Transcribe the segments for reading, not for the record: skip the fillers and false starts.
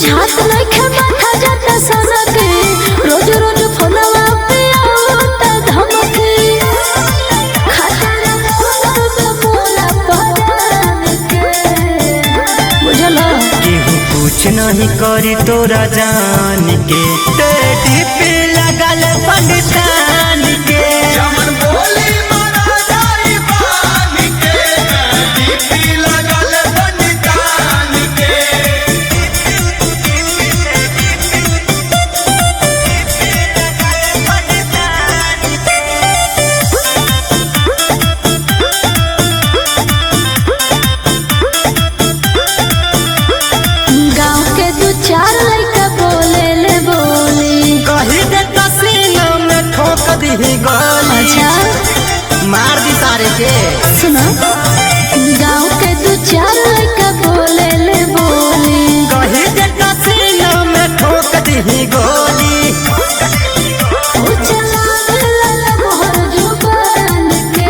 बुझात नइखे माथा जाता सनके रोज रोज फोनवा पे आवता धमके खाता बोला परान के बुझला केहू कुछ नहीं करी तोरा जान के टेढ़ी पे लगल पंडितान के जमन बोली मारा जाई बान के टेढ़ी लगल पंडितान के गांव के दू चार लइका बोले ले बोली कही दे तसीना में ठोक दी गोली अच्छा मार दी सारे के सुनो गांव के दू चार लइका बोले ले बोली कही दे तसीना में ठोक दी गोली ओ चला मोहर जुबान के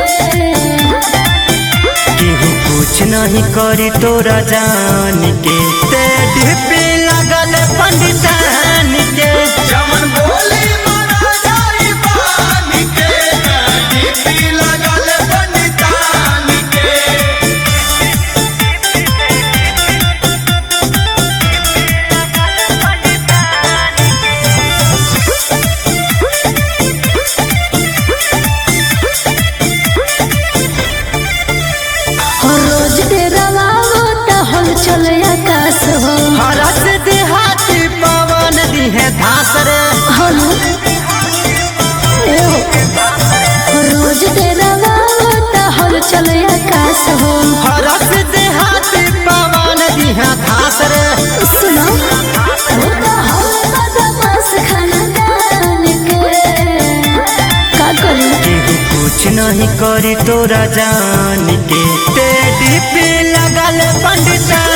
केहू कुछ नहीं करी तोरा जान के टेढ़ी पे लगल पंडितान के जमन बोली मारा जाई बान के टेढ़ी लगल पंडितान के हर रोज डेरावा होता हल चले आकाश हो हरस देहाती पवन दी है धासरे हलो हर रोज डेरावा होता हल चले आकाश हो हरस देहाती पवन दी है धासरे सुनो होता हल बदमाश खानदान के का करी केहू कुछ नहीं करी तोरा जान के टेढ़ी पे लगल पंडितान